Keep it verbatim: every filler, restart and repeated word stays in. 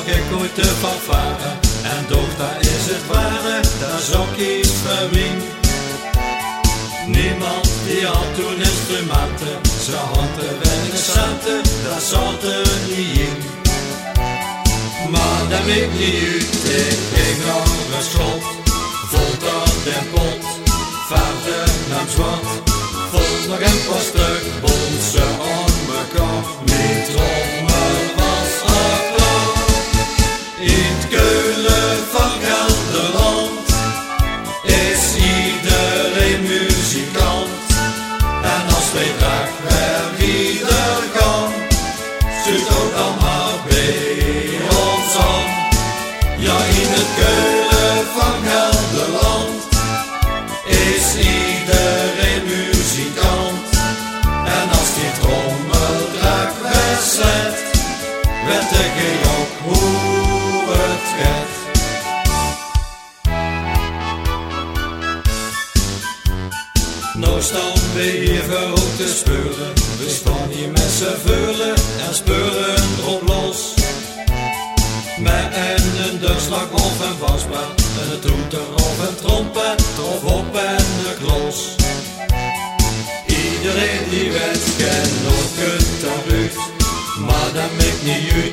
ik ooit de fanfare. En doch, daar is het ware, daar zou ik iets verwien. Niemand die had toen instrumenten, ze hadden weinig centen, dat zat er niet in. Maar dat weet niet uit, ik ging naar een schot, vond dat den pot, vaarde naar zwart, vond nog een pas terug, bond ze aan mekaar, mijn trommel was al klaar. In het Keulen van Gelderland is iedereen muzikant, en als wij graag weer ieder gaan, stuurt ook dan maar bij ons aan. Ja, in het Keulen van Gelderland is iedereen muzikant, en als die trommeldraak wegzet, weet ik ook hoe het gaat. Nou staan we hier voor te speuren, we staan hier met z'n veulen en speuren erop los. Met een deurslag of een wasband, een toeter of een trompet, of op en een klos. Iedereen die weet, kent ook het eruit, maar dat maakt niet uit.